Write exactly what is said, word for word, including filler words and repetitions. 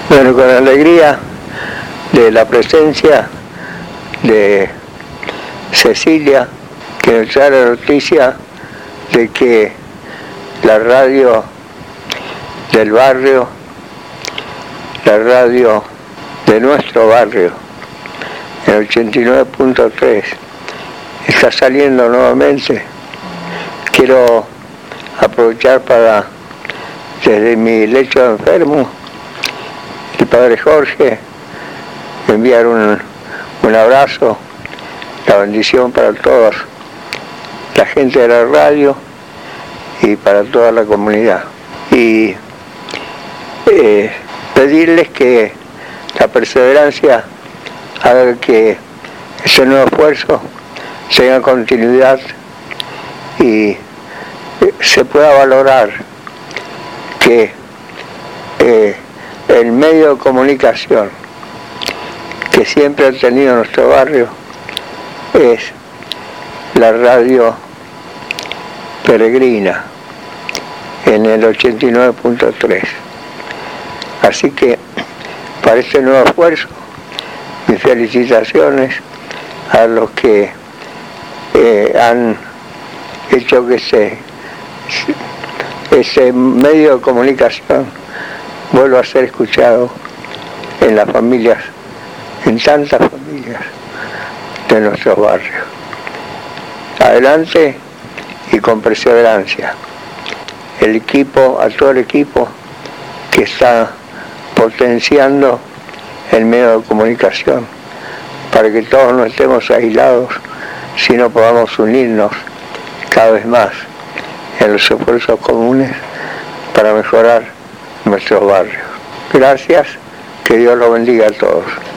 Bueno, con alegría de la presencia de Cecilia, que nos da la noticia de que la radio del barrio, la radio de nuestro barrio, el ochenta y nueve punto tres, está saliendo nuevamente. Quiero aprovechar para, desde mi lecho de enfermo, el padre Jorge, enviar un, un abrazo, la bendición para todos, la gente de la radio y para toda la comunidad. Y eh, pedirles que la perseverancia haga que ese nuevo esfuerzo tenga continuidad y se pueda valorar que eh, el medio de comunicación que siempre ha tenido nuestro barrio es la radio peregrina en el ochenta y nueve punto tres. Así que para este nuevo esfuerzo, mis felicitaciones a los que eh, han hecho que ese, ese medio de comunicación vuelva a ser escuchado en las familias, en tantas familias de nuestros barrios. Adelante y con perseverancia. El equipo, a todo el equipo que está potenciando el medio de comunicación para que todos no estemos aislados, sino podamos unirnos cada vez más en los esfuerzos comunes para mejorar nuestros barrios. Gracias, que Dios los bendiga a todos.